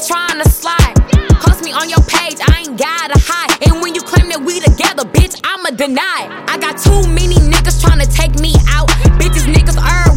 trying to slide. Post me on your page, I ain't gotta hide. And when you claim that we together, bitch, I'ma deny it. I got too many niggas trying to take me out. Bitches, niggas,